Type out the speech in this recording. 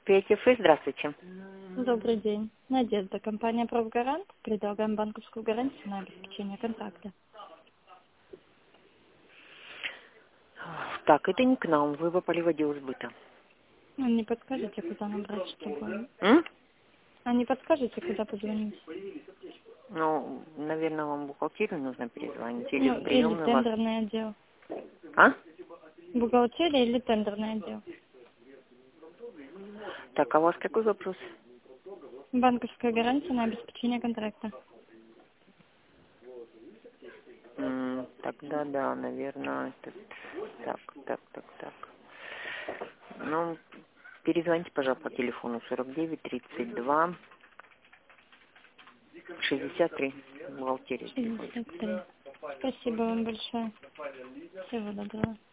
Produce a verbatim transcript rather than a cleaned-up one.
пи эф эс, здравствуйте. Добрый день. Надежда, компания «Профгарант». Предлагаем банковскую гарантию на обеспечение контракта. Так, это не к нам, вы попали в отдел сбыта. Ну, не подскажете, куда набрать, чтобы... М? А не подскажете, куда позвонить? Ну, наверное, вам в бухгалтерию нужно перезвонить или Ну, в или приемный вас. тендерный отдел. А? Бухгалтерия или тендерный отдел. Так, а у вас какой вопрос? Банковская гарантия на обеспечение контракта. М, тогда да, наверное, это... Так, так, так, так. Ну, перезвоните, пожалуйста, по телефону сорок девять тридцать два шестьдесят три. Бухгалтерия телефон. шестьдесят три. Спасибо вам большое. Всего доброго.